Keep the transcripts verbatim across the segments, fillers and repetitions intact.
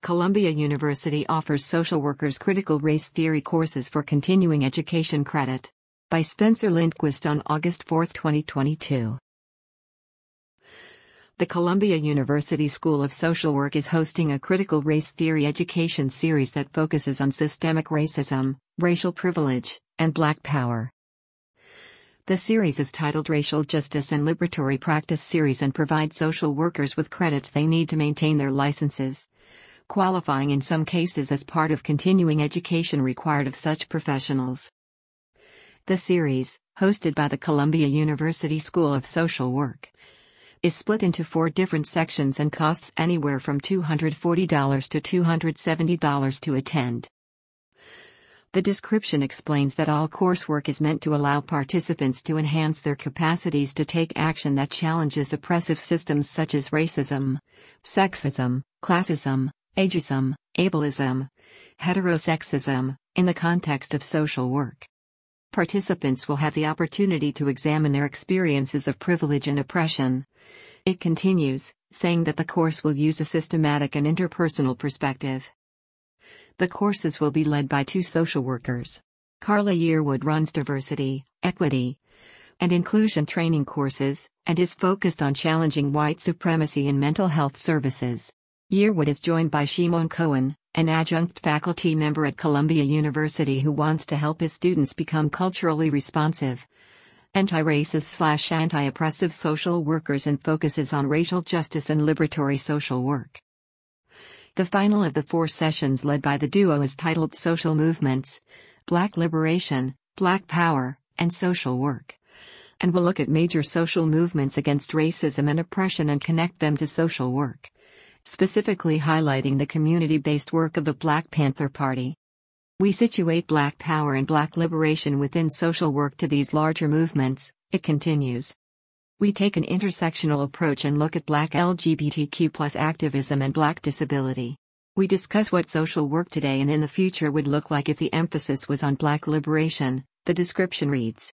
Columbia University offers social workers critical race theory courses for continuing education credit. By Spencer Lindquist on August fourth, twenty twenty-two. The Columbia University School of Social Work is hosting a critical race theory education series that focuses on systemic racism, racial privilege, and Black power. The series is titled Racial Justice and Liberatory Practice Series and provides social workers with credits they need to maintain their licenses, qualifying in some cases as part of continuing education required of such professionals. The series, hosted by the Columbia University School of Social Work, is split into four different sections and costs anywhere from two hundred forty dollars to two hundred seventy dollars to attend. The description explains that all coursework is meant to allow participants to enhance their capacities to take action that challenges oppressive systems such as racism, sexism, classism, ageism, ableism, heterosexism, in the context of social work. Participants will have the opportunity to examine their experiences of privilege and oppression. It continues, saying that the course will use a systematic and interpersonal perspective. The courses will be led by two social workers. Carla Yearwood runs diversity, equity, and inclusion training courses, and is focused on challenging white supremacy in mental health services. Yearwood is joined by Shimon Cohen, an adjunct faculty member at Columbia University who wants to help his students become culturally responsive, anti-racist slash anti-oppressive social workers, and focuses on racial justice and liberatory social work. The final of the four sessions led by the duo is titled Social Movements, Black Liberation, Black Power, and Social Work, and will look at major social movements against racism and oppression and connect them to social work, specifically highlighting the community-based work of the Black Panther Party. We situate Black power and Black liberation within social work to these larger movements, it continues. We take an intersectional approach and look at Black L G B T Q plus activism and Black disability. We discuss what social work today and in the future would look like if the emphasis was on Black liberation, the description reads.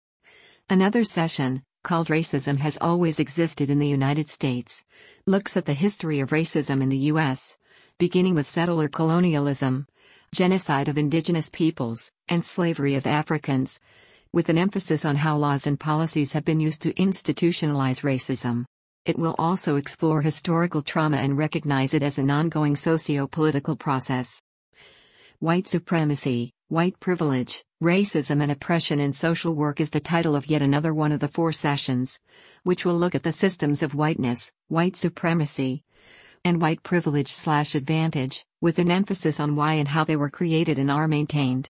Another session, called Racism Has Always Existed in the United States, looks at the history of racism in the U S, beginning with settler colonialism, genocide of indigenous peoples, and slavery of Africans, with an emphasis on how laws and policies have been used to institutionalize racism. It will also explore historical trauma and recognize it as an ongoing socio-political process. White Supremacy, White Privilege, Racism and Oppression in Social Work is the title of yet another one of the four sessions, which will look at the systems of whiteness, white supremacy, and white privilege slash advantage, with an emphasis on why and how they were created and are maintained.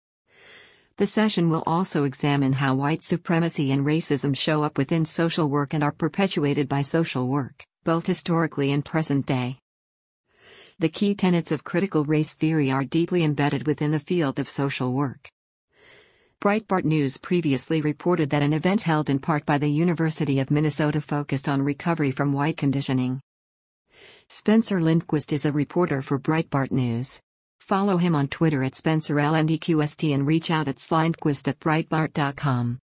The session will also examine how white supremacy and racism show up within social work and are perpetuated by social work, both historically and present day. The key tenets of critical race theory are deeply embedded within the field of social work. Breitbart News previously reported that an event held in part by the University of Minnesota focused on recovery from white conditioning. Spencer Lindquist is a reporter for Breitbart News. Follow him on Twitter at Spencer L N D Q S T and reach out at slindquist at breitbart dot com.